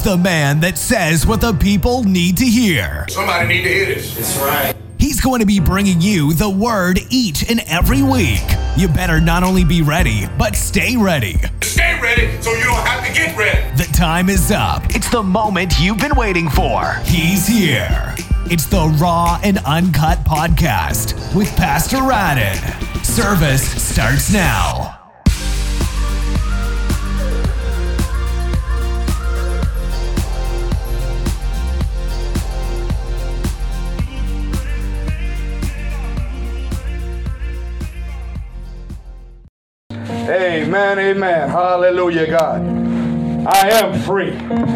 the man that says what the people need to hear. Somebody need to hear this. That's right. He's going to be bringing you the word each and every week. You better not only be ready, but stay ready. Stay ready so you don't have to get ready. The time is up. It's the moment you've been waiting for. He's here. It's the Raw and Uncut Podcast with Pastor Radin. Service starts now. Amen, amen. Hallelujah, God. I am free.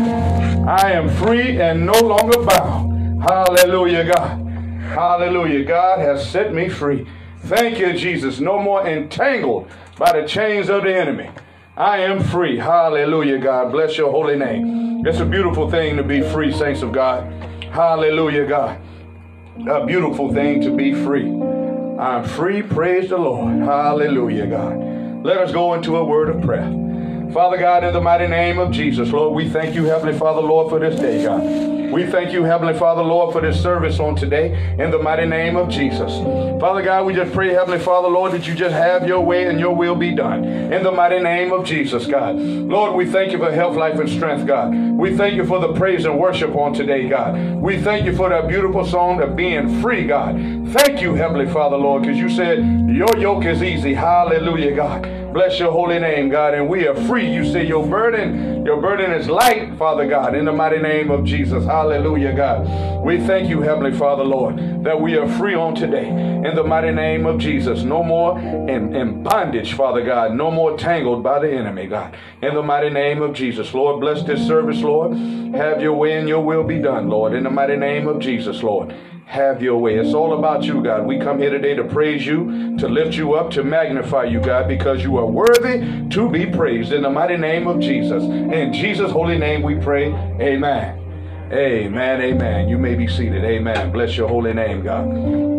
I am free and no longer bound. Hallelujah, God. Hallelujah. God has set me free. Thank you, Jesus. No more entangled by the chains of the enemy. I am free. Hallelujah, God. Bless your holy name. It's a beautiful thing to be free, saints of God. Hallelujah, God. A beautiful thing to be free. I'm free. Praise the Lord. Hallelujah, God. Let us go into a word of prayer. Father God, in the mighty name of Jesus, Lord, we thank you, Heavenly Father, Lord, for this day, God. We thank you, Heavenly Father, Lord, for this service on today, in the mighty name of Jesus. Father God, we just pray, Heavenly Father, Lord, that you just have your way and your will be done, in the mighty name of Jesus, God. Lord, we thank you for health, life, and strength, God. We thank you for the praise and worship on today, God. We thank you for that beautiful song of being free, God. Thank you, Heavenly Father, Lord, because you said your yoke is easy. Hallelujah, God. Bless your holy name, God, and we are free. You say your burden is light, Father God, in the mighty name of Jesus. Hallelujah, God. We thank you, Heavenly Father, Lord, that we are free on today, in the mighty name of Jesus. No more in bondage, Father God. No more tangled by the enemy, God. In the mighty name of Jesus, Lord, bless this service, Lord. Have your way and your will be done, Lord, in the mighty name of Jesus, Lord. Have your way. It's all about you, God. We come here today to praise you, to lift you up, to magnify you, God, because you are worthy to be praised. In the mighty name of Jesus. In Jesus' holy name we pray. Amen. Amen. Amen. You may be seated. Amen. Bless your holy name, God.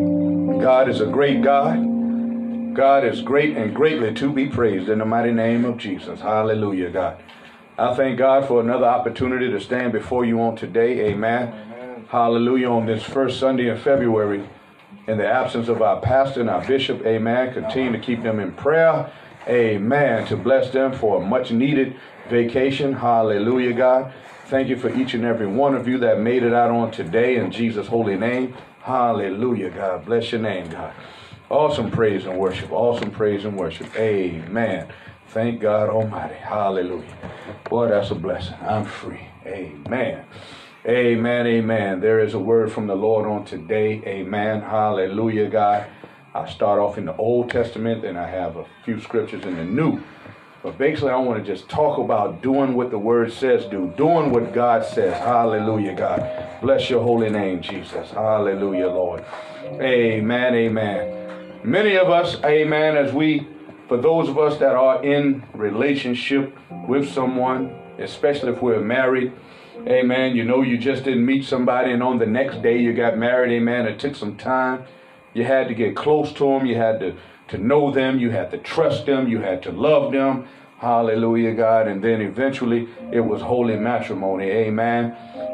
God is a great God. God is great and greatly to be praised in the mighty name of Jesus. Hallelujah, God. I thank God for another opportunity to stand before you on today. Amen. Hallelujah. On this first Sunday in February, in the absence of our pastor and our bishop, amen. Continue to keep them in prayer, amen. To bless them for a much needed vacation. Hallelujah, God. Thank you for each and every one of you that made it out on today in Jesus' holy name. Hallelujah, God. Bless your name, God. Awesome praise and worship. Awesome praise and worship. Amen. Thank God Almighty. Hallelujah. Boy, that's a blessing. I'm free. Amen. Amen, amen. There is a word from the Lord on today. Amen. Hallelujah, God. I start off in the Old Testament, and I have a few scriptures in the New. But basically, I want to just talk about doing what the word says do. Doing what God says. Hallelujah, God. Bless your holy name, Jesus. Hallelujah, Lord. Amen, amen. Many of us, amen, for those of us that are in relationship with someone, especially if we're married, amen, you know you just didn't meet somebody and on the next day you got married, amen. It took some time. You had to get close to them. You had to know them. You had to trust them. You had to love them. Hallelujah, God. And then eventually it was holy matrimony. Amen.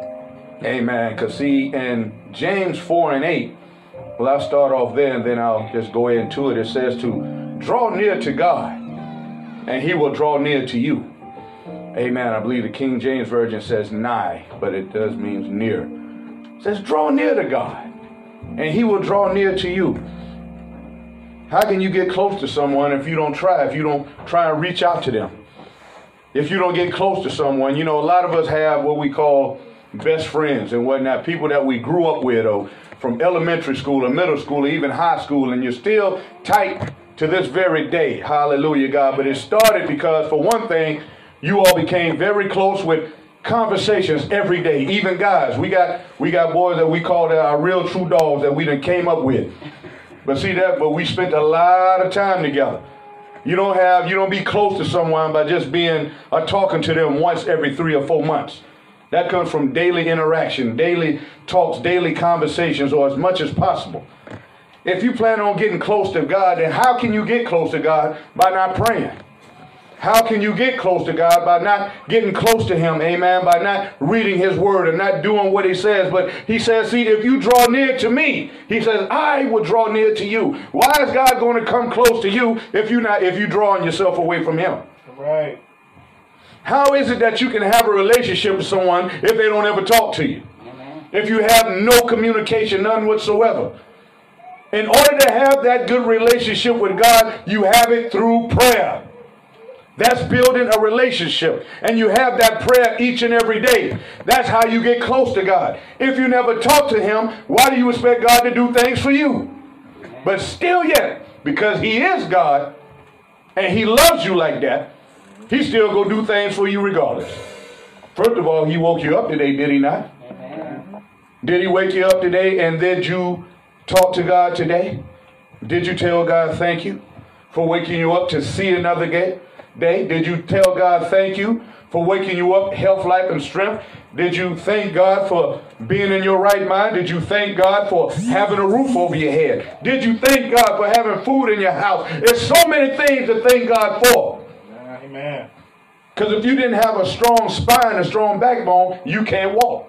Amen. Because see, in James 4:8, well, I'll start off there and then I'll just go into it. It says to draw near to God and he will draw near to you. Amen. I believe the King James Version says nigh, but it does mean near. It says draw near to God, and he will draw near to you. How can you get close to someone if you don't try and reach out to them? If you don't get close to someone, you know, a lot of us have what we call best friends and whatnot, people that we grew up with, or from elementary school or middle school or even high school, and you're still tight to this very day. Hallelujah, God. But it started because, for one thing, you all became very close with conversations every day. Even guys, we got boys that we call our real true dogs that we done came up with. But we spent a lot of time together. You don't be close to someone by just being or talking to them once every 3 or 4 months. That comes from daily interaction, daily talks, daily conversations, or as much as possible. If you plan on getting close to God, then how can you get close to God by not praying? How can you get close to God? By not getting close to him, amen, by not reading his word and not doing what he says. But he says, see, if you draw near to me, he says, I will draw near to you. Why is God going to come close to you if you're drawing yourself away from him? Right. How is it that you can have a relationship with someone if they don't ever talk to you? Amen. If you have no communication, none whatsoever? In order to have that good relationship with God, you have it through prayer. That's building a relationship. And you have that prayer each and every day. That's how you get close to God. If you never talk to him, why do you expect God to do things for you? But still yet, because he is God, and he loves you like that, he still go do things for you regardless. First of all, he woke you up today, did he not? Amen. Did he wake you up today, and did you talk to God today? Did you tell God thank you for waking you up to see another day? Did you tell God thank you for waking you up, health, life, and strength? Did you thank God for being in your right mind? Did you thank God for having a roof over your head? Did you thank God for having food in your house? There's so many things to thank God for. Amen. Because if you didn't have a strong spine, a strong backbone, you can't walk.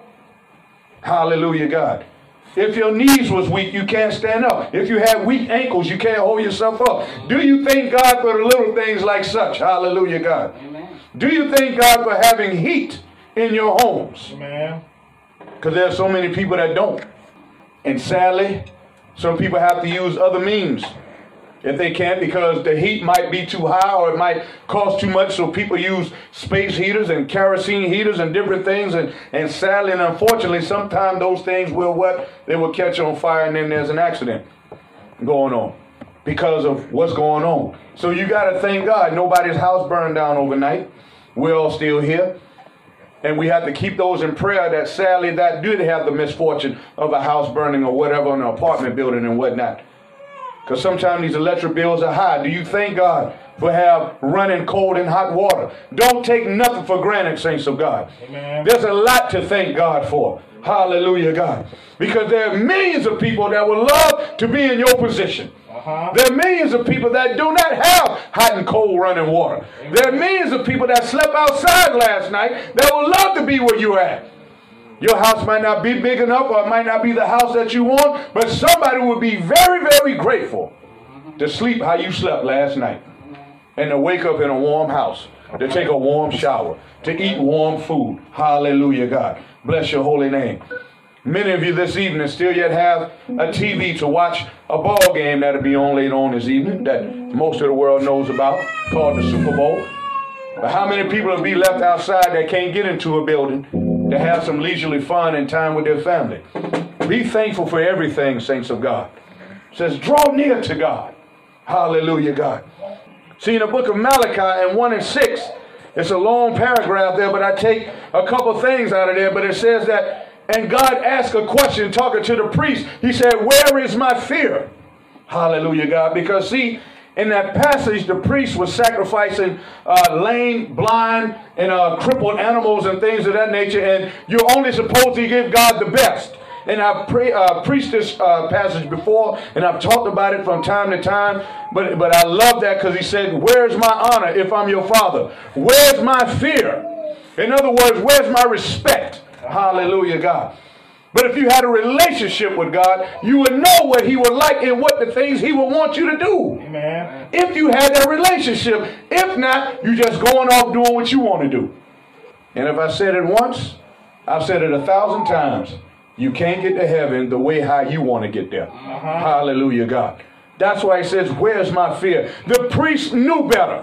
Hallelujah, God. If your knees was weak, you can't stand up. If you have weak ankles, you can't hold yourself up. Do you thank God for the little things like such? Hallelujah, God. Amen. Do you thank God for having heat in your homes? Amen. Because there are so many people that don't. And sadly, some people have to use other means if they can't, because the heat might be too high or it might cost too much. So people use space heaters and kerosene heaters and different things. And sadly and unfortunately, sometimes those things they will catch on fire, and then there's an accident going on because of what's going on. So you got to thank God. Nobody's house burned down overnight. We're all still here. And we have to keep those in prayer that sadly that did have the misfortune of a house burning or whatever, in an apartment building and whatnot. Because sometimes these electric bills are high. Do you thank God for have running cold and hot water? Don't take nothing for granted, saints of God. Amen. There's a lot to thank God for. Hallelujah, God. Because there are millions of people that would love to be in your position. There are millions of people that do not have hot and cold running water. Amen. There are millions of people that slept outside last night that would love to be where you're at. Your house might not be big enough, or it might not be the house that you want, but somebody would be very, very grateful to sleep how you slept last night, and to wake up in a warm house, to take a warm shower, to eat warm food. Hallelujah, God. Bless your holy name. Many of you this evening still yet have a TV to watch a ball game that'll be on later on this evening that most of the world knows about, called the Super Bowl. But how many people will be left outside that can't get into a building to have some leisurely fun and time with their family? Be thankful for everything, saints of God. It says, draw near to God. Hallelujah, God. See, in the book of Malachi, in 1 and 6, it's a long paragraph there, but I take a couple things out of there. But it says that, and God asked a question talking to the priest. He said, where is my fear? Hallelujah, God. Because, see, in that passage, the priest was sacrificing lame, blind, and crippled animals and things of that nature, and you're only supposed to give God the best. And I've preached this passage before, and I've talked about it from time to time, but I love that because he said, where's my honor if I'm your father? Where's my fear? In other words, where's my respect? Hallelujah, God. But if you had a relationship with God, you would know what he would like and what the things he would want you to do. Amen. If you had that relationship. If not, you're just going off doing what you want to do. And if I said it once, I've said it 1,000 times. You can't get to heaven the way how you want to get there. Hallelujah, God. That's why he says, where's my fear? The priest knew better.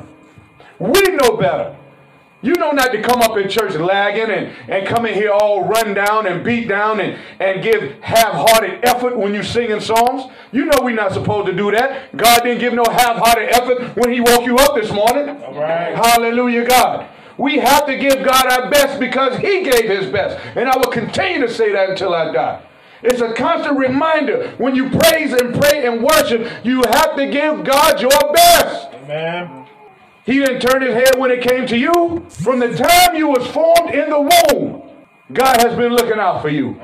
We know better. You know not to come up in church lagging and come in here all run down and beat down and give half-hearted effort when you're singing songs. You know we're not supposed to do that. God didn't give no half-hearted effort when he woke you up this morning. All right. Hallelujah, God. We have to give God our best because he gave his best. And I will continue to say that until I die. It's a constant reminder. When you praise and pray and worship, you have to give God your best. Amen. He didn't turn his head when it came to you. From the time you was formed in the womb, God has been looking out for you.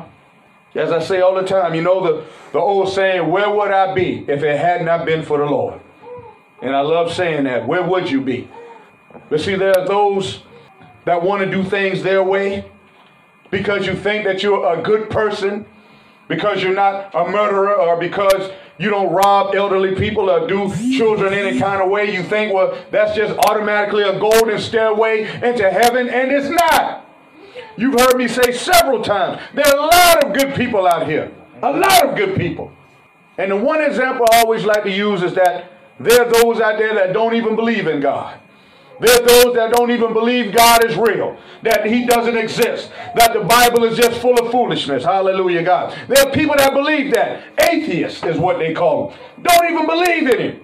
As I say all the time, you know the old saying, where would I be if it had not been for the Lord? And I love saying that. Where would you be? But see, there are those that want to do things their way because you think that you're a good person, because you're not a murderer, or because you don't rob elderly people or do children any kind of way. You think, well, that's just automatically a golden stairway into heaven, and it's not. You've heard me say several times, there are a lot of good people out here. A lot of good people. And the one example I always like to use is that there are those out there that don't even believe in God. There are those that don't even believe God is real, that he doesn't exist, that the Bible is just full of foolishness. Hallelujah, God. There are people that believe that. Atheists is what they call them. Don't even believe in him.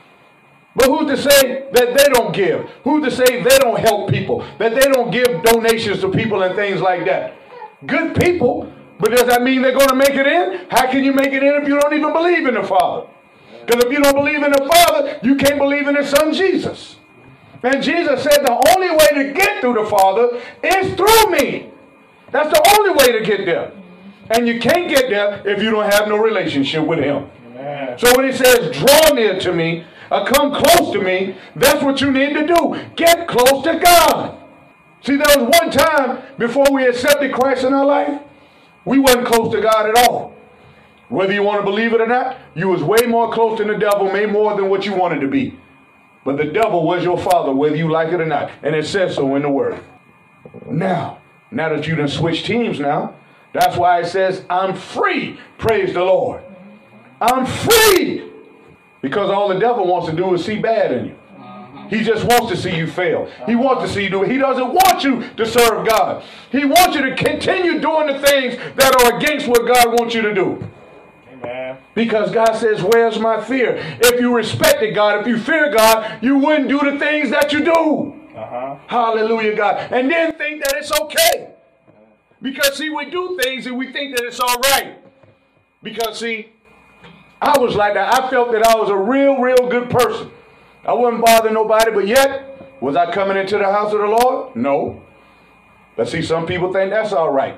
But who's to say that they don't give? Who's to say they don't help people, that they don't give donations to people and things like that? Good people, but does that mean they're going to make it in? How can you make it in if you don't even believe in the Father? Because if you don't believe in the Father, you can't believe in his Son Jesus. And Jesus said the only way to get through the Father is through me. That's the only way to get there. And you can't get there if you don't have no relationship with him. Amen. So when he says, draw near to me, or come close to me, that's what you need to do. Get close to God. See, there was one time before we accepted Christ in our life, we wasn't close to God at all. Whether you want to believe it or not, you was way more close to the devil, way more than what you wanted to be. But the devil was your father, whether you like it or not. And it says so in the word. Now that you done switched teams now, that's why it says, I'm free. Praise the Lord. I'm free. Because all the devil wants to do is see bad in you. He just wants to see you fail. He wants to see you do it. He doesn't want you to serve God. He wants you to continue doing the things that are against what God wants you to do. Amen. Because God says, where's my fear? If you respected God, if you fear God, you wouldn't do the things that you do. Hallelujah, God. And then think that it's okay. Because, see, we do things and we think that it's all right. Because, see, I was like that. I felt that I was a real good person. I wouldn't bother nobody, but yet, was I coming into the house of the Lord? No. But see, some people think that's all right.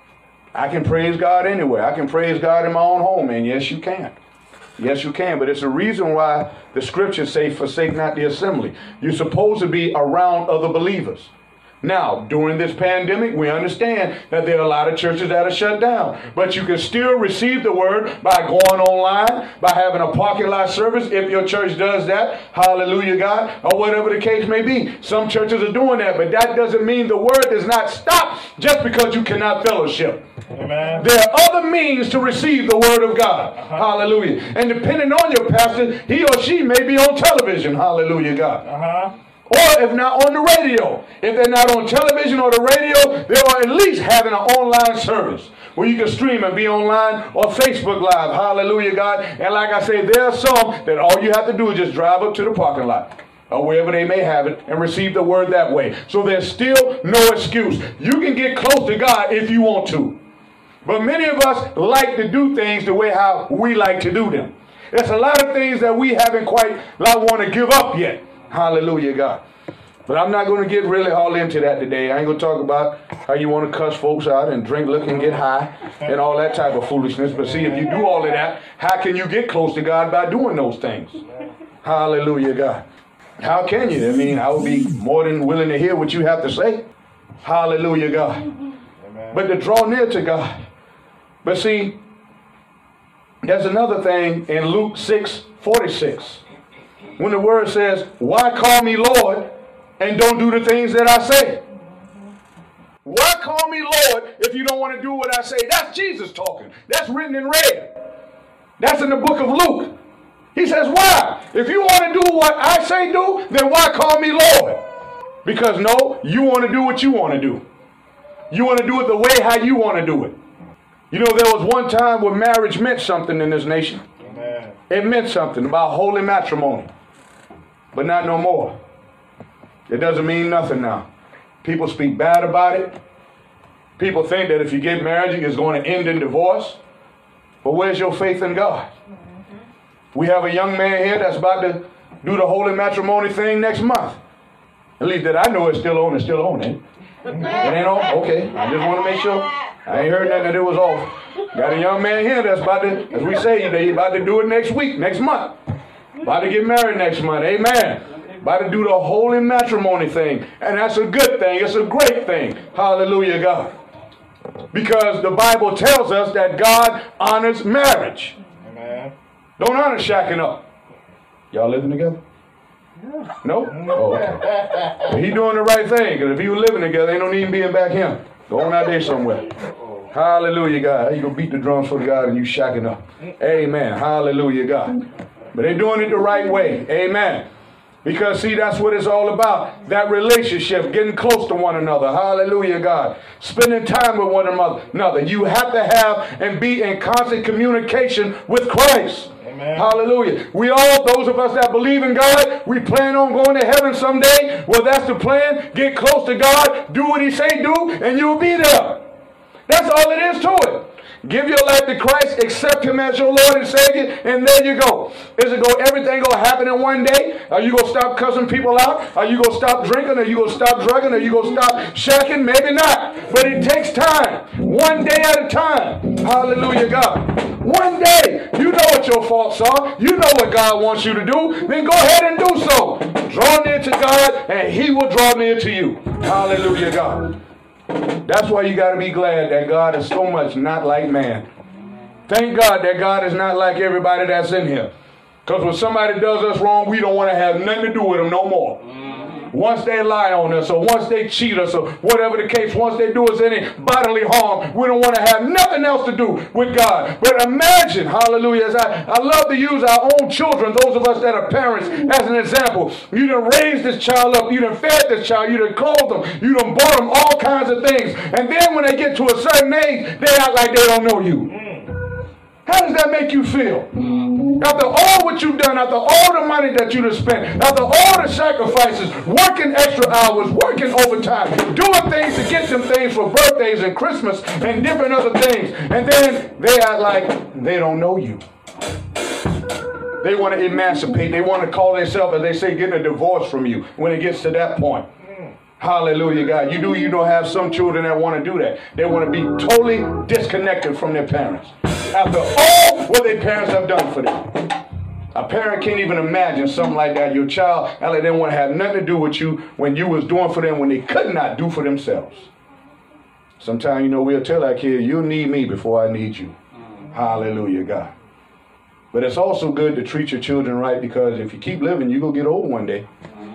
I can praise God anywhere. I can praise God in my own home, and yes, you can. Yes, you can, but it's a reason why the scriptures say, forsake not the assembly. You're supposed to be around other believers. Now, during this pandemic, we understand that there are a lot of churches that are shut down. But you can still receive the word by going online, by having a parking lot service, if your church does that. Hallelujah, God. Or whatever the case may be. Some churches are doing that, but that doesn't mean the word does not stop just because you cannot fellowship. Amen. There are other means to receive the word of God. Hallelujah. And depending on your pastor, he or she may be on television. Hallelujah, God. Or if not on the radio. If they're not on television or the radio, they are at least having an online service where you can stream and be online or Facebook Live. Hallelujah, God. And like I say, there are some that all you have to do is just drive up to the parking lot or wherever they may have it and receive the word that way. So there's still no excuse. You can get close to God if you want to. But many of us like to do things the way how we like to do them. There's a lot of things that we haven't quite want to give up yet. Hallelujah, God. But I'm not going to get really all into that today. I ain't going to talk about how you want to cuss folks out and drink, look, and get high and all that type of foolishness. But see, if you do all of that, how can you get close to God by doing those things? Hallelujah, God. How can you? I mean, I would be more than willing to hear what you have to say. Hallelujah, God. But to draw near to God. But see, there's another thing in Luke 6:46. When the word says, why call me Lord and don't do the things that I say? Why call me Lord if you don't want to do what I say? That's Jesus talking. That's written in red. That's in the book of Luke. He says, why? If you want to do what I say do, then why call me Lord? Because no, you want to do what you want to do. You want to do it the way how you want to do it. You know, there was one time where marriage meant something in this nation. Amen. It meant something about holy matrimony. But not no more. It doesn't mean nothing now. People speak bad about it. People think that if you get married, it's going to end in divorce. But where's your faith in God? We have a young man here that's about to do the holy matrimony thing next month. At least that I know it's still on. It's still on, eh? It ain't on? Okay. I just want to make sure. I ain't heard nothing that it was off. Got a young man here that's about to, as we say, he's about to do it next week, next month. About to get married next month. Amen. About to do the holy matrimony thing. And that's a good thing. It's a great thing. Hallelujah, God. Because the Bible tells us that God honors marriage. Amen. Don't honor shacking up. Y'all living together? Yeah. No? Oh, okay. He doing the right thing. Because if he was living together, ain't no need being back him. Go on out there somewhere. Hallelujah, God. How you gonna beat the drums for God and you shacking up? Amen. Hallelujah, God. But they're doing it the right way. Amen. Because, see, that's what it's all about. That relationship, getting close to one another. Hallelujah, God. Spending time with one another. You have to have and be in constant communication with Christ. Amen. Hallelujah. We all, those of us that believe in God, we plan on going to heaven someday. Well, that's the plan. Get close to God. Do what he say do, and you'll be there. That's all it is to it. Give your life to Christ, accept him as your Lord and Savior, and there you go. Is it everything going to happen in one day? Are you going to stop cussing people out? Are you going to stop drinking? Are you going to stop drugging? Are you going to stop shacking? Maybe not. But it takes time. One day at a time. Hallelujah, God. One day. You know what your faults are. You know what God wants you to do. Then go ahead and do so. Draw near to God, and he will draw near to you. Hallelujah, God. That's why you got to be glad that God is so much not like man. Thank God that God is not like everybody that's in here. Because when somebody does us wrong, we don't want to have nothing to do with them no more. Once they lie on us, or once they cheat us, or whatever the case, once they do us any bodily harm, we don't want to have nothing else to do with God. But imagine, hallelujah, as I love to use our own children, those of us that are parents, as an example. You done raised this child up, you done fed this child, you done clothed them, you done bought them all kinds of things. And then when they get to a certain age, they act like they don't know you. How does that make you feel? After all what you've done, after all the money that you've spent, after all the sacrifices, working extra hours, working overtime, doing things to get them things for birthdays and Christmas and different other things, and then they act like they don't know you. They want to emancipate. They want to call themselves, as they say, getting a divorce from you when it gets to that point. Hallelujah, God. You don't have some children that want to do that. They want to be totally disconnected from their parents. After all what their parents have done for them. A parent can't even imagine something like that. Your child, they didn't want to have nothing to do with you when you was doing for them when they could not do for themselves. Sometimes, we'll tell our kids, you'll need me before I need you. Hallelujah, God. But it's also good to treat your children right, because if you keep living, you're going to get old one day.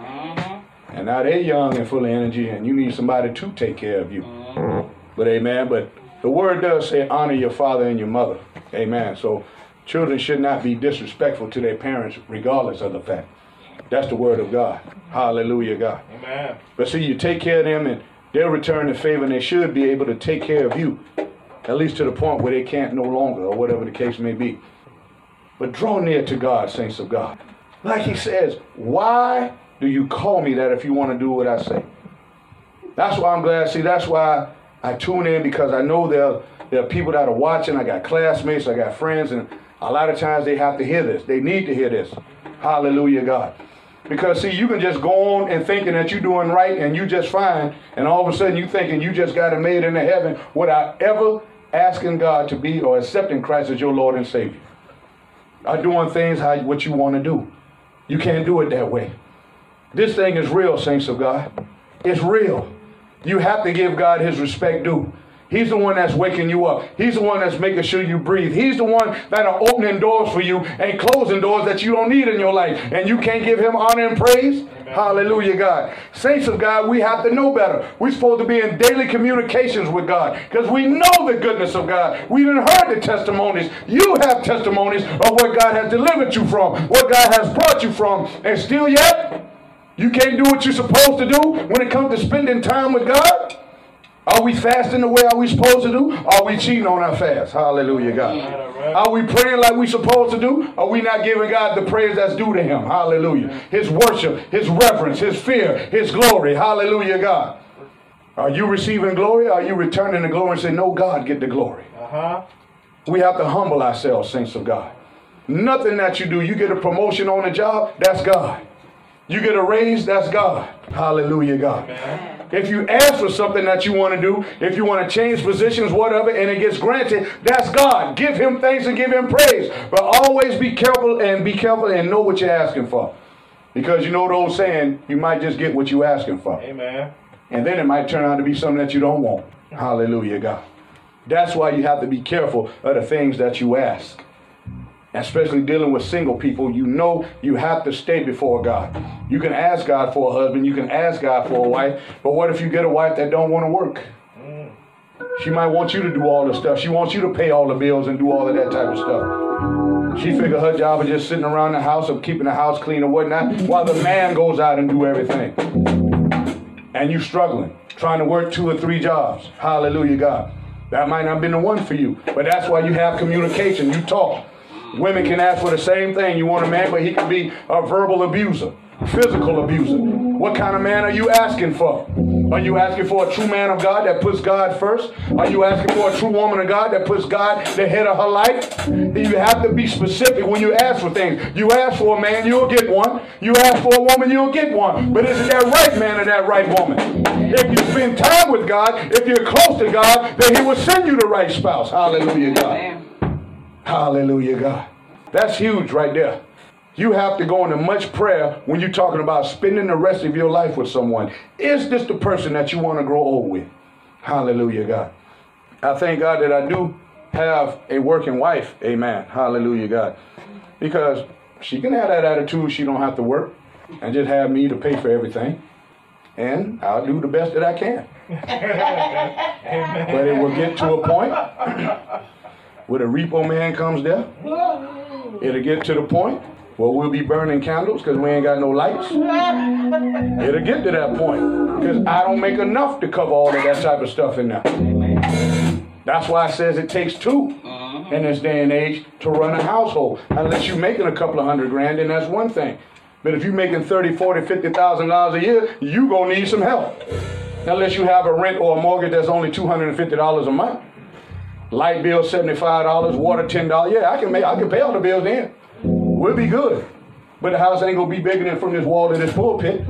And now they're young and full of energy, and you need somebody to take care of you. But amen. But the word does say honor your father and your mother. Amen. So children should not be disrespectful to their parents regardless of the fact. That's the word of God. Hallelujah, God. Amen. But see, you take care of them and they'll return the favor, and they should be able to take care of you. At least to the point where they can't no longer, or whatever the case may be. But draw near to God, saints of God. Like he says, why do you call me that if you want to do what I say? That's why I'm glad. See, that's why I tune in, because I know there are people that are watching. I got classmates, I got friends, and a lot of times they have to hear this. They need to hear this. Hallelujah, God. Because, see, you can just go on and thinking that you're doing right and you just fine, and all of a sudden you thinking you just got it made into heaven without ever asking God to be or accepting Christ as your Lord and Savior. Or doing things what you want to do. You can't do it that way. This thing is real, saints of God. It's real. You have to give God his respect due. He's the one that's waking you up. He's the one that's making sure you breathe. He's the one that are opening doors for you and closing doors that you don't need in your life. And you can't give him honor and praise? Amen. Hallelujah, God. Saints of God, we have to know better. We're supposed to be in daily communications with God, because we know the goodness of God. We done heard the testimonies. You have testimonies of what God has delivered you from, what God has brought you from. And still yet, you can't do what you're supposed to do when it comes to spending time with God? Are we fasting the way are we supposed to do? Are we cheating on our fast? Hallelujah, God. Are we praying like we supposed to do? Are we not giving God the praise that's due to him? Hallelujah. His worship, his reverence, his fear, his glory. Hallelujah, God. Are you receiving glory? Are you returning the glory and say, no, God, get the glory? We have to humble ourselves, saints of God. Nothing that you do, you get a promotion on the job, that's God. You get a raise, that's God. Hallelujah, God. Amen. If you ask for something that you want to do, if you want to change positions, whatever, and it gets granted, that's God. Give him thanks and give him praise. But always be careful and know what you're asking for. Because you know the old saying, you might just get what you're asking for. Amen. And then it might turn out to be something that you don't want. Hallelujah, God. That's why you have to be careful of the things that you ask. Especially dealing with single people, you know you have to stay before God. You can ask God for a husband, you can ask God for a wife, but what if you get a wife that don't want to work? She might want you to do all the stuff. She wants you to pay all the bills and do all of that type of stuff. She figure her job is just sitting around the house or keeping the house clean or whatnot, while the man goes out and do everything. And you struggling, trying to work 2 or 3 jobs. Hallelujah, God. That might not have been the one for you, but that's why you have communication. You talk. Women can ask for the same thing. You want a man, but he can be a verbal abuser, physical abuser. What kind of man are you asking for? Are you asking for a true man of God that puts God first? Are you asking for a true woman of God that puts God the head of her life? You have to be specific when you ask for things. You ask for a man, you'll get one. You ask for a woman, you'll get one. But is it that right man or that right woman? If you spend time with God, if you're close to God, then he will send you the right spouse. Hallelujah, God. Hallelujah, God. That's huge right there. You have to go into much prayer when you're talking about spending the rest of your life with someone. Is this the person that you want to grow old with? Hallelujah, God. I thank God that I do have a working wife. Amen. Hallelujah, God. Because she can have that attitude. She don't have to work and just have me to pay for everything. And I'll do the best that I can. But it will get to a point where the repo man comes there. It'll get to the point where we'll be burning candles because we ain't got no lights. It'll get to that point because I don't make enough to cover all of that type of stuff in there. That's why it says it takes 2 in this day and age to run a household. Unless you're making a couple of $100,000, then that's one thing. But if you're making $30,000, $40,000, $50,000 a year, you're going to need some help. Unless you have a rent or a mortgage that's only $250 a month. Light bill $75, water $10. Yeah, I can pay all the bills then. We'll be good. But the house ain't gonna be bigger than from this wall to this pulpit.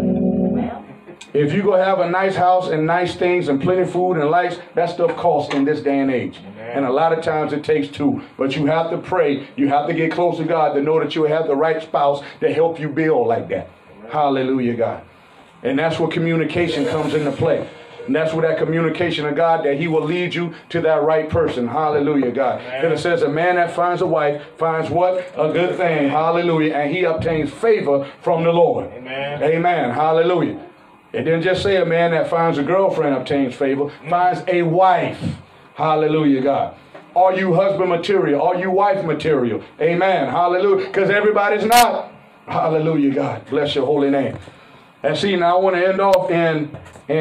If you go have a nice house and nice things and plenty of food and lights, that stuff costs in this day and age. And a lot of times it takes 2. But you have to pray. You have to get close to God to know that you have the right spouse to help you build like that. Hallelujah, God. And that's where communication comes into play. And that's where that communication of God, that he will lead you to that right person. Hallelujah, God. And it says a man that finds a wife finds what? A good thing. Hallelujah. And he obtains favor from the Lord. Amen. Amen. Hallelujah. It didn't just say a man that finds a girlfriend obtains favor. Finds a wife. Hallelujah, God. Are you husband material? Are you wife material? Amen. Hallelujah. Because everybody's not. Hallelujah, God. Bless your holy name. And see, now I want to end off in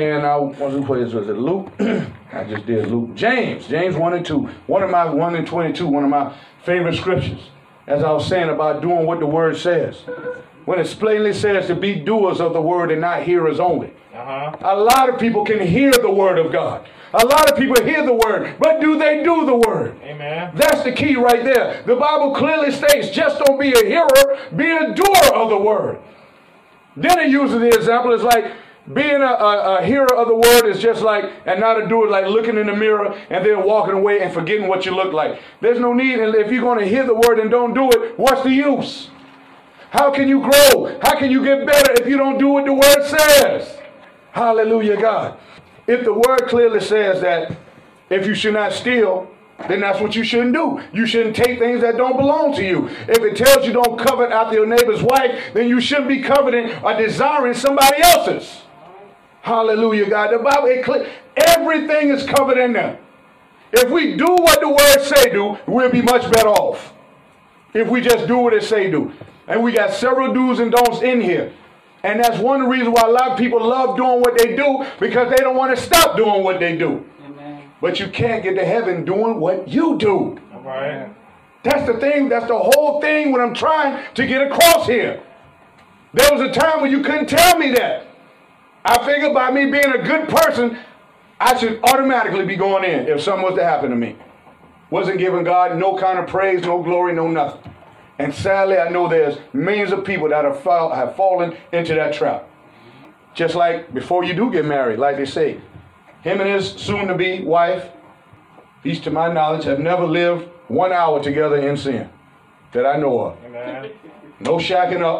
was it Luke? I just did Luke. James 1 and 2. One of my 1 and 22, one of my favorite scriptures. As I was saying about doing what the word says. When it plainly says to be doers of the word and not hearers only. A lot of people can hear the word of God. A lot of people hear the word, but do they do the word? Amen. That's the key right there. The Bible clearly states, just don't be a hearer, be a doer of the word. Then it uses the example, it's like being a hearer of the word is just like, and not a doer, like looking in the mirror and then walking away and forgetting what you look like. There's no need, if you're going to hear the word and don't do it, what's the use? How can you grow? How can you get better if you don't do what the word says? Hallelujah, God. If the word clearly says that if you should not steal, then that's what you shouldn't do. You shouldn't take things that don't belong to you. If it tells you don't covet after your neighbor's wife, then you shouldn't be coveting or desiring somebody else's. Hallelujah, God. The Bible, everything is covered in there. If we do what the word say do, we'll be much better off. If we just do what it say do. And we got several do's and don'ts in here. And that's one of the reasons why a lot of people love doing what they do, because they don't want to stop doing what they do. Amen. But you can't get to heaven doing what you do. All right. That's the thing. That's the whole thing what I'm trying to get across here. There was a time when you couldn't tell me that. I figured by me being a good person, I should automatically be going in if something was to happen to me. Wasn't giving God no kind of praise, no glory, no nothing. And sadly, I know there's millions of people that have fallen into that trap. Just like before you do get married, like they say, him and his soon-to-be wife, these to my knowledge, have never lived 1 hour together in sin that I know of. Amen. No shacking up,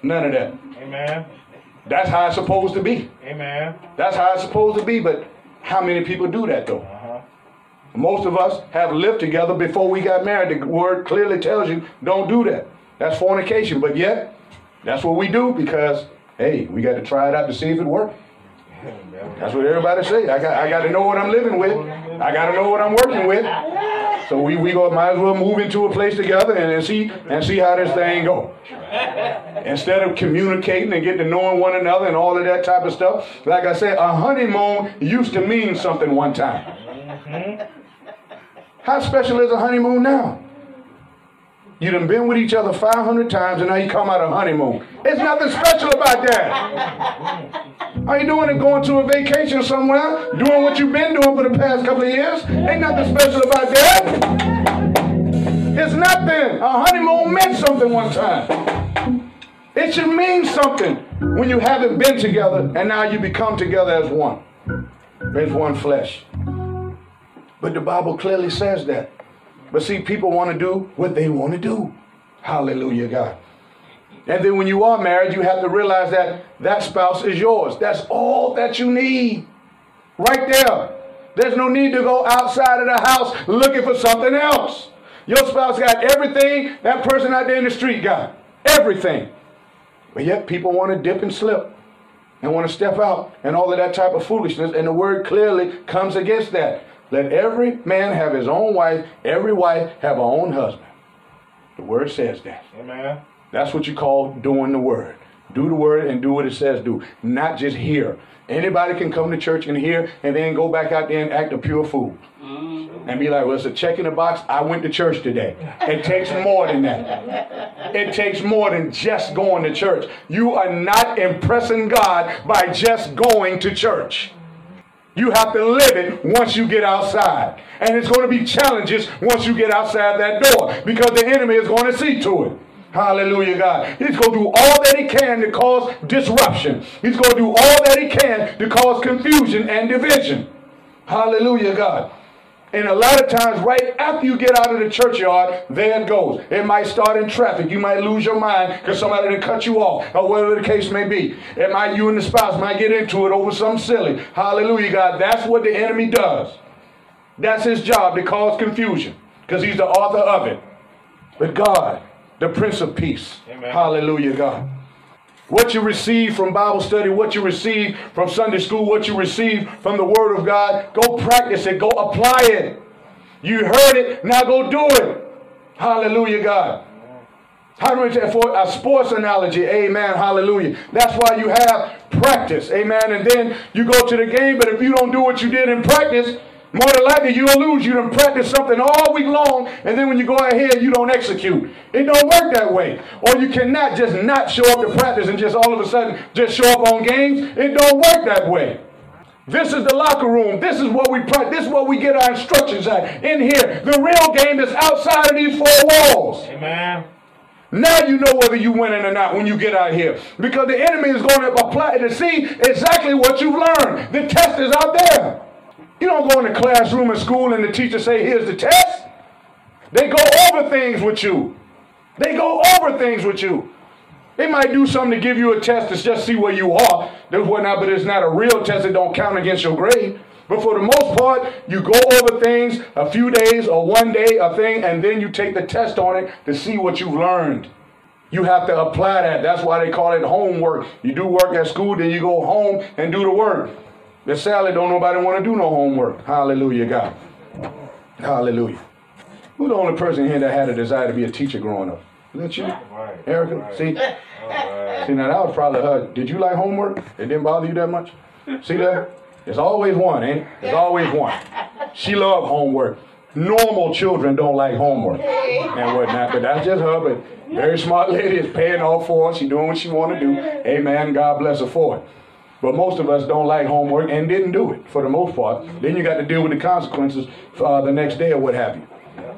None of that. Amen. That's how it's supposed to be. Amen. That's how it's supposed to be, but how many people do that though? Most of us have lived together before we got married. The word clearly tells you don't do that. That's fornication, but yet that's what we do because, hey, we got to try it out to see if it works. That's what everybody say. I got to know what I'm living with. I got to know what I'm working with. So we might as well move into a place together and see how this thing go. Instead of communicating and getting to knowing one another and all of that type of stuff. Like I said, a honeymoon used to mean something one time. How special is a honeymoon now? You done been with each other 500 times and now you come out of honeymoon. There's nothing special about that. Are you doing it going to a vacation somewhere? Doing what you've been doing for the past couple of years? Ain't nothing special about that. It's nothing. A honeymoon meant something one time. It should mean something when you haven't been together and now you become together as one. As one flesh. But the Bible clearly says that. But see, people want to do what they want to do. Hallelujah, God. And then when you are married, you have to realize that that spouse is yours. That's all that you need. Right there. There's no need to go outside of the house looking for something else. Your spouse got everything that person out there in the street got. Everything. But yet people want to dip and slip and want to step out and all of that type of foolishness. And the word clearly comes against that. Let every man have his own wife, every wife have her own husband. The word says that. Amen. That's what you call doing the word. Do the word and do what it says do. Not just hear. Anybody can come to church and hear and then go back out there and act a pure fool. And be like, well, it's a check in the box. I went to church today. It takes more than that. It takes more than just going to church. You are not impressing God by just going to church. You have to live it once you get outside. And it's going to be challenges once you get outside that door. Because the enemy is going to see to it. Hallelujah, God. He's going to do all that he can to cause disruption. He's going to do all that he can to cause confusion and division. Hallelujah, God. And a lot of times, right after you get out of the churchyard, there it goes. It might start in traffic. You might lose your mind because somebody done cut you off, or whatever the case may be. You and the spouse might get into it over something silly. Hallelujah, God. That's what the enemy does. That's his job, to cause confusion, because he's the author of it. But God, the Prince of Peace. Amen. Hallelujah, God. What you receive from Bible study, what you receive from Sunday school, what you receive from the Word of God, go practice it, go apply it. You heard it, now go do it. Hallelujah, God. How do we say for a sports analogy? Amen, hallelujah. That's why you have practice, amen. And then you go to the game, but if you don't do what you did in practice, more than likely you'll lose. You done practice something all week long, and then when you go out here, you don't execute. It don't work that way. Or you cannot just not show up to practice and just all of a sudden just show up on games. It don't work that way. This is the locker room. This is what we practice. This is what we get our instructions at in here. The real game is outside of these four walls. Amen. Now you know whether you're winning or not when you get out here. Because the enemy is going to apply to see exactly what you've learned. The test is out there. You don't go in the classroom in school and the teacher say, here's the test. They go over things with you. They go over things with you. They might do something to give you a test to just see where you are. But it's not a real test. It don't count against your grade. But for the most part, you go over things a few days or one day, a thing, and then you take the test on it to see what you've learned. You have to apply that. That's why they call it homework. You do work at school, then you go home and do the work. But sadly, don't nobody want to do no homework. Hallelujah, God. Hallelujah. Who's the only person here that had a desire to be a teacher growing up? Is that you? Right. Erica? Right. See? Right. See, now that was probably her. Did you like homework? It didn't bother you that much? See that? There's always one, ain't it? There's always one. She loved homework. Normal children don't like homework and whatnot, but that's just her. But very smart lady is paying off for her. She's doing what she want to do. Amen. God bless her for it. But most of us don't like homework and didn't do it for the most part. Then you got to deal with the consequences the next day or what have you.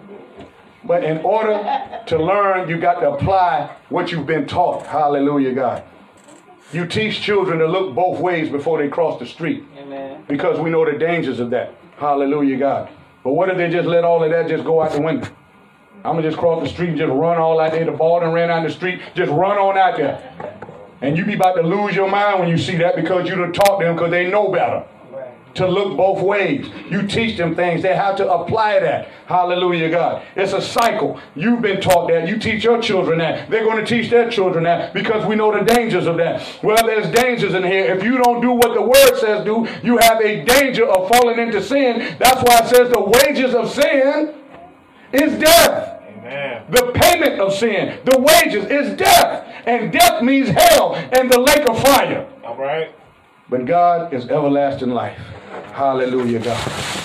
But in order to learn, you got to apply what you've been taught. Hallelujah, God. You teach children to look both ways before they cross the street. Amen. Because we know the dangers of that. Hallelujah, God. But what if they just let all of that just go out the window? I'm going to just cross the street and just run all out there. The ball done ran out the street. Just run on out there. And you be about to lose your mind when you see that because you done taught them because they know better. To look both ways. You teach them things. They have to apply that. Hallelujah, God. It's a cycle. You've been taught that. You teach your children that. They're going to teach their children that because we know the dangers of that. Well, there's dangers in here. If you don't do what the word says do, you have a danger of falling into sin. That's why it says the wages of sin is death. Amen. The payment of sin, the wages is death. And death means hell and the lake of fire. All right. But God is everlasting life. Hallelujah, God.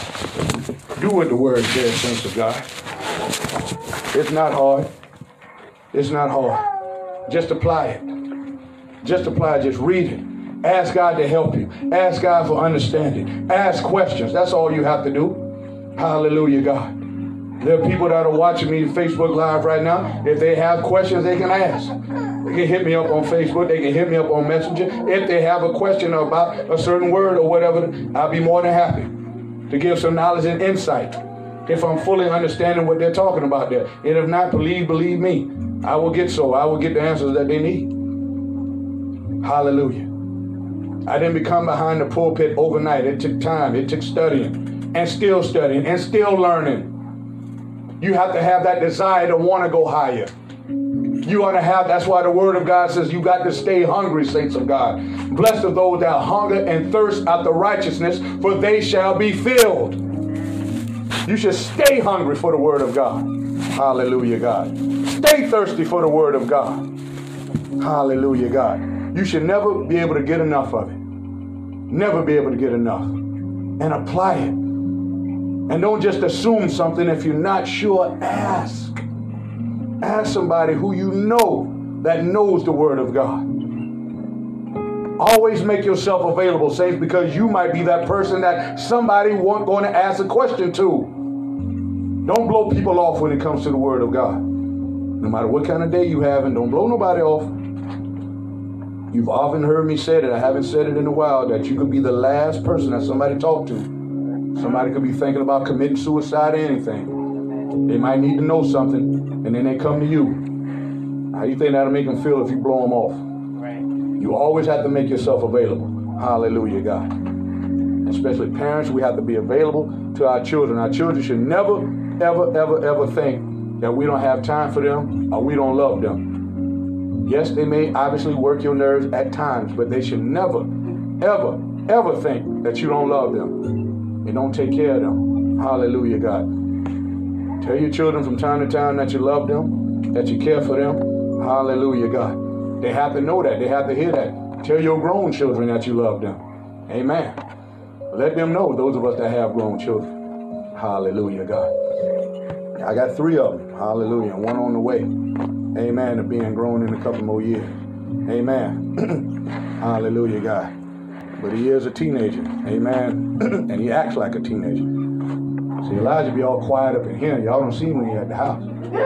Do what the word says, saints of God. It's not hard. It's not hard. Just apply it. Just apply it. Just read it. Ask God to help you. Ask God for understanding. Ask questions. That's all you have to do. Hallelujah, God. There are people that are watching me Facebook Live right now. If they have questions, they can ask. They can hit me up on Facebook. They can hit me up on Messenger. If they have a question about a certain word or whatever, I'll be more than happy to give some knowledge and insight if I'm fully understanding what they're talking about there. And if not, believe me, I will get the answers that they need. Hallelujah. I didn't become behind the pulpit overnight. It took time. It took studying and still learning. You have to have that desire to want to go higher. You ought to have, that's why the word of God says you got to stay hungry, saints of God. Blessed are those that hunger and thirst after righteousness, for they shall be filled. You should stay hungry for the word of God. Hallelujah, God. Stay thirsty for the word of God. Hallelujah, God. You should never be able to get enough of it. Never be able to get enough. And apply it. And don't just assume something. If you're not sure, ask. Ask somebody who you know that knows the word of God. Always make yourself available, saints, because you might be that person that somebody going to ask a question to. Don't blow people off when it comes to the word of God. No matter what kind of day you have, and don't blow nobody off. You've often heard me say that. I haven't said it in a while, that you could be the last person that somebody talked to. Somebody could be thinking about committing suicide or anything. They might need to know something, and then they come to you. How do you think that'll make them feel if you blow them off? Right. You always have to make yourself available. Hallelujah, God. Especially parents, we have to be available to our children. Our children should never, ever, ever, ever think that we don't have time for them or we don't love them. Yes, they may obviously work your nerves at times, but they should never, ever, ever think that you don't love them and don't take care of them. Hallelujah, God. Tell your children from time to time that you love them, that you care for them. Hallelujah, God. They have to know that. They have to hear that. Tell your grown children that you love them. Amen. Let them know, those of us that have grown children. Hallelujah, God. I got 3 of them. Hallelujah. And 1 on the way. Amen. To being grown in a couple more years. Amen. Hallelujah, God. But he is a teenager. Amen. And he acts like a teenager. See, Elijah be all quiet up in here. Y'all don't see him when he's at the house.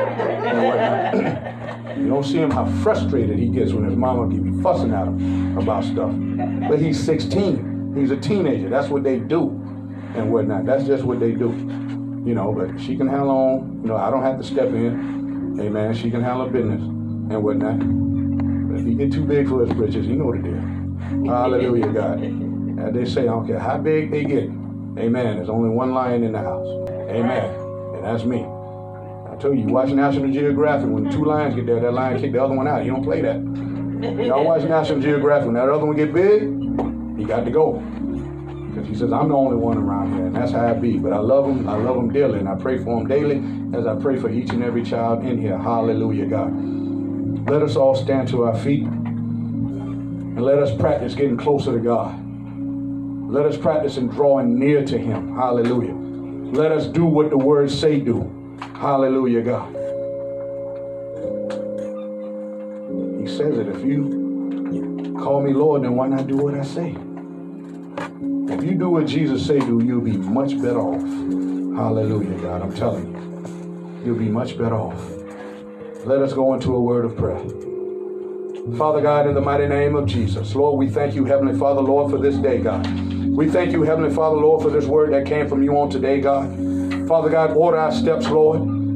You don't see him how frustrated he gets when his mama be fussing at him about stuff. But he's 16. He's a teenager. That's what they do and whatnot. That's just what they do. You know, but she can handle on. You know, I don't have to step in. Amen. She can handle business and whatnot. But if he get too big for his britches, you know what it is. Hallelujah, God. And they say, I don't care how big they get. Amen. There's only one lion in the house. Amen. And that's me. I told you, watch National Geographic. When 2 lions get there, that lion kick the other one out. You don't play that. Y'all watch National Geographic. When that other one get big, he got to go. Because he says, I'm the only one around here. And that's how I be. But I love him. I love him dearly. And I pray for him daily as I pray for each and every child in here. Hallelujah, God. Let us all stand to our feet. And let us practice getting closer to God. Let us practice in drawing near to him. Hallelujah. Let us do what the words say do. Hallelujah, God. He says that if you call me Lord, then why not do what I say? If you do what Jesus say do, you'll be much better off. Hallelujah, God. I'm telling you. You'll be much better off. Let us go into a word of prayer. Father God, in the mighty name of Jesus, Lord, we thank you, Heavenly Father, Lord, for this day, God. We thank you, Heavenly Father, Lord, for this word that came from you on today, God. Father God, order our steps, Lord.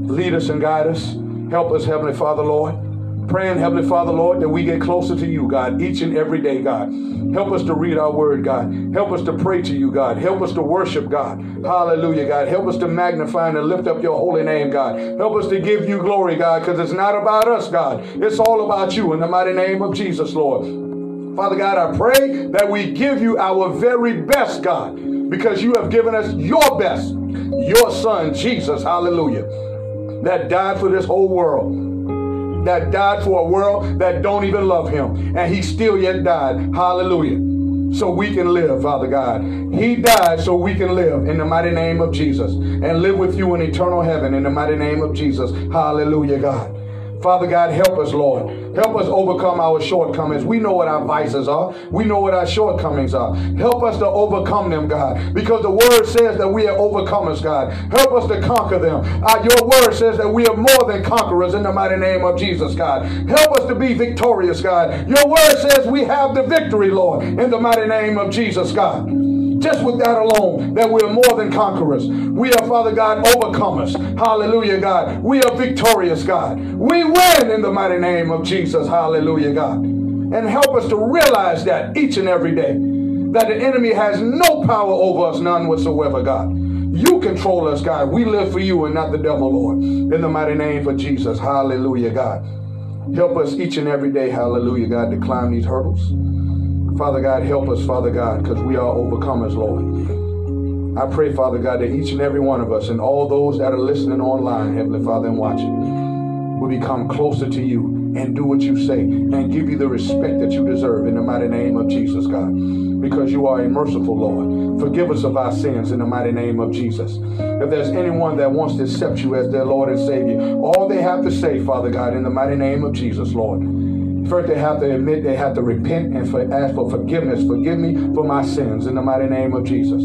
Lead us and guide us. Help us, Heavenly Father, Lord. Praying, Heavenly Father, Lord, that we get closer to you, God, each and every day, God. Help us to read our word, God. Help us to pray to you, God. Help us to worship, God. Hallelujah, God. Help us to magnify and lift up your holy name, God. Help us to give you glory, God, because it's not about us, God. It's all about you in the mighty name of Jesus, Lord. Father God, I pray that we give you our very best, God, because you have given us your best, your son, Jesus, hallelujah, that died for this whole world. That died for a world that don't even love him. And he still yet died. Hallelujah. So we can live, Father God. He died so we can live in the mighty name of Jesus. And live with you in eternal heaven in the mighty name of Jesus. Hallelujah, God. Father God, help us, Lord. Help us overcome our shortcomings. We know what our vices are. We know what our shortcomings are. Help us to overcome them, God, because the word says that we are overcomers, God. Help us to conquer them. Your word says that we are more than conquerors in the mighty name of Jesus, God. Help us to be victorious, God. Your word says we have the victory, Lord, in the mighty name of Jesus, God. Just with that alone, that we are more than conquerors. We are, Father God, overcomers. Hallelujah, God. We are victorious, God. We win in the mighty name of Jesus. Hallelujah, God. And help us to realize that each and every day, that the enemy has no power over us, none whatsoever, God. You control us, God. We live for you and not the devil, Lord. In the mighty name of Jesus. Hallelujah, God. Help us each and every day, hallelujah, God, to climb these hurdles. Father God, help us, Father God, because we are overcomers, Lord. I pray, Father God, that each and every one of us and all those that are listening online, Heavenly Father, and watching, will become closer to you and do what you say and give you the respect that you deserve in the mighty name of Jesus, God, because you are a merciful Lord. Forgive us of our sins in the mighty name of Jesus. If there's anyone that wants to accept you as their Lord and Savior, all they have to say, Father God, in the mighty name of Jesus, Lord, first, they have to admit, they have to repent and ask for forgiveness. Forgive me for my sins in the mighty name of Jesus.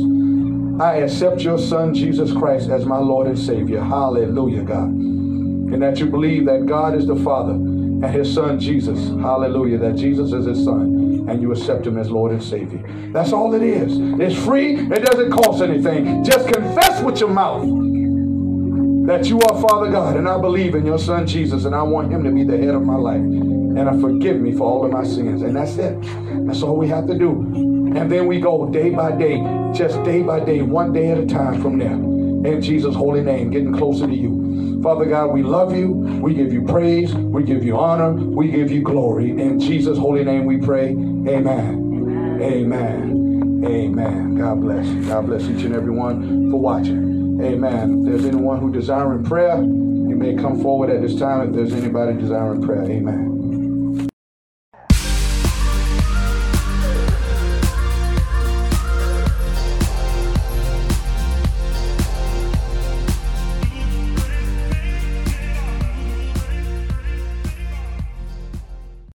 I accept your Son, Jesus Christ, as my Lord and Savior. Hallelujah, God. And that you believe that God is the Father and his Son, Jesus. Hallelujah, that Jesus is his Son. And you accept him as Lord and Savior. That's all it is. It's free. It doesn't cost anything. Just confess with your mouth that you are Father God. And I believe in your Son, Jesus. And I want him to be the head of my life. And forgive me for all of my sins. And that's it. That's all we have to do. And then we go day by day, just day by day, one day at a time from there. In Jesus' holy name, getting closer to you. Father God, we love you. We give you praise. We give you honor. We give you glory. In Jesus' holy name we pray. Amen. Amen. Amen. God bless. God bless each and every one for watching. Amen. If there's anyone who desiring prayer, you may come forward at this time if there's anybody desiring prayer. Amen.